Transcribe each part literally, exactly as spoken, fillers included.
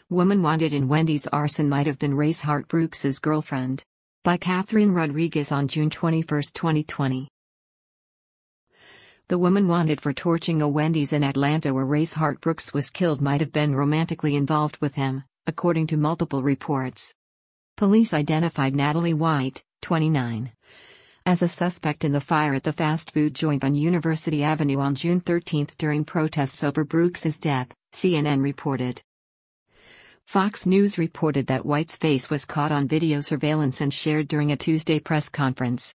Woman wanted in Wendy's arson might have been Rayshard Brooks's girlfriend. By Catherine Rodriguez on June twenty-first, twenty twenty. The woman wanted for torching a Wendy's in Atlanta where Rayshard Brooks was killed might have been romantically involved with him, according to multiple reports. Police identified Natalie White, twenty-nine, as a suspect in the fire at the fast food joint on University Avenue on June thirteenth during protests over Brooks's death, C N N reported. Fox News reported that White's face was caught on video surveillance and shared during a Tuesday press conference.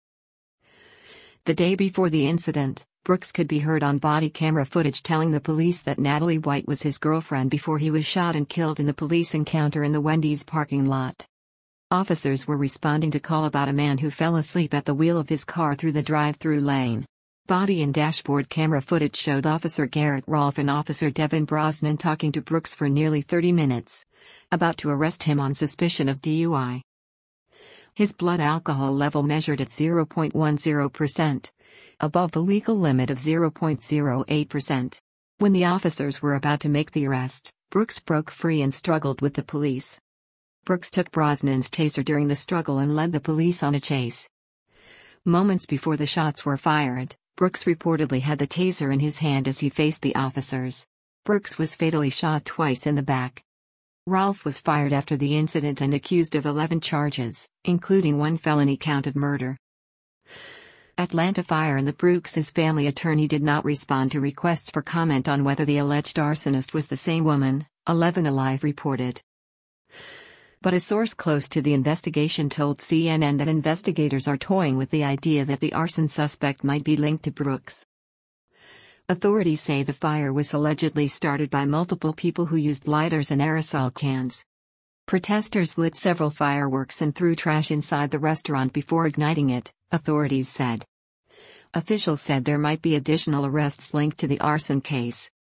The day before the incident, Brooks could be heard on body camera footage telling the police that Natalie White was his girlfriend before he was shot and killed in the police encounter in the Wendy's parking lot. Officers were responding to call about a man who fell asleep at the wheel of his car through the drive-through lane. Body and dashboard camera footage showed Officer Garrett Rolfe and Officer Devin Brosnan talking to Brooks for nearly thirty minutes, about to arrest him on suspicion of D U I. His blood alcohol level measured at zero point one zero percent, above the legal limit of zero point zero eight percent. When the officers were about to make the arrest, Brooks broke free and struggled with the police. Brooks took Brosnan's taser during the struggle and led the police on a chase. Moments before the shots were fired, Brooks reportedly had the taser in his hand as he faced the officers. Brooks was fatally shot twice in the back. Rolfe was fired after the incident and accused of eleven charges, including one felony count of murder. Atlanta fire and the Brooks' family attorney did not respond to requests for comment on whether the alleged arsonist was the same woman, eleven Alive reported. But a source close to the investigation told C N N that investigators are toying with the idea that the arson suspect might be linked to Brooks. Authorities say the fire was allegedly started by multiple people who used lighters and aerosol cans. Protesters lit several fireworks and threw trash inside the restaurant before igniting it, authorities said. Officials said there might be additional arrests linked to the arson case.